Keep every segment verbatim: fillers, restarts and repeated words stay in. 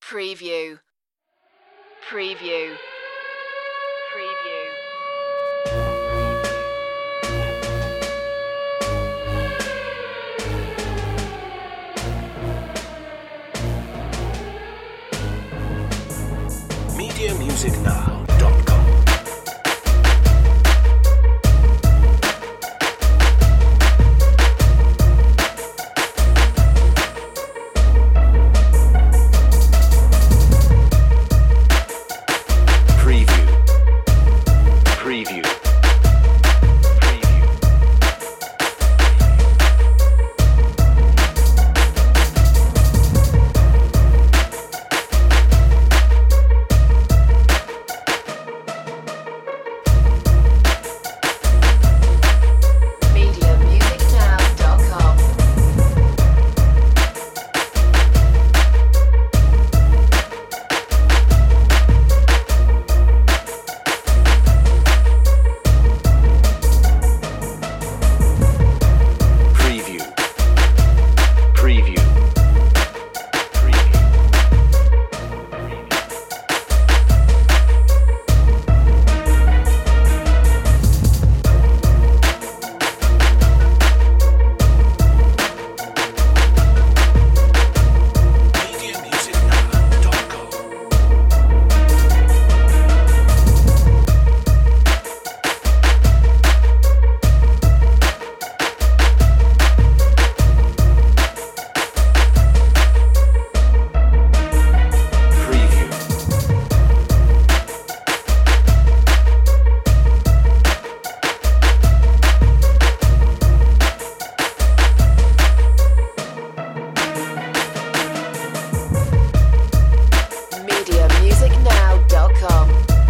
Preview. Preview. Preview. media music now dot com. Preview. Preview. media music now dot com. Preview. Preview. Preview. media music now dot com. Preview. media music now dot com.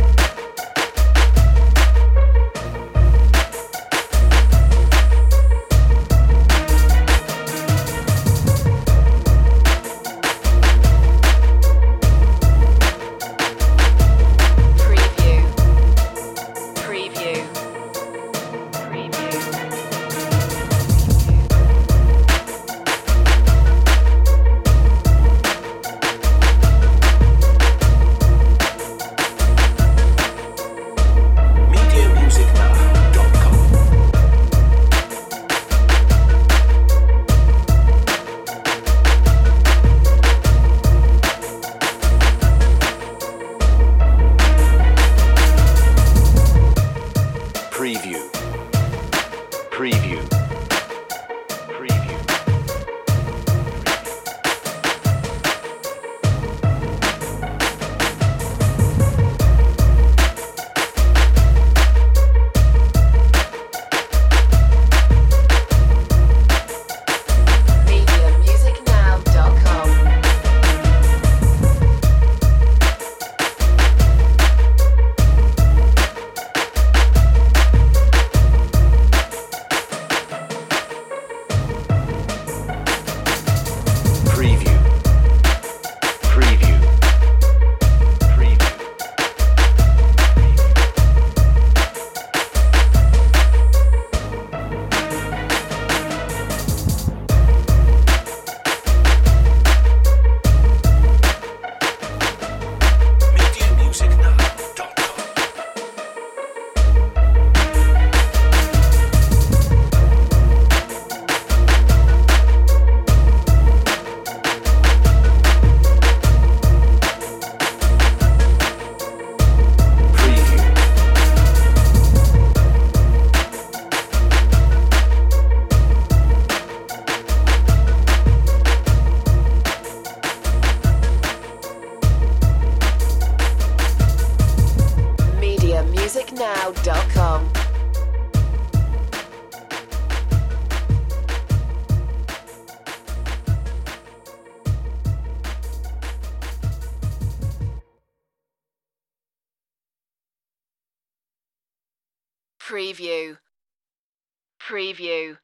Preview. Preview. Preview. media music now dot com. Preview. Preview. Preview. media music now dot com. Preview. Preview. Preview. media music now dot com. Preview. media music now dot com. Preview. Preview.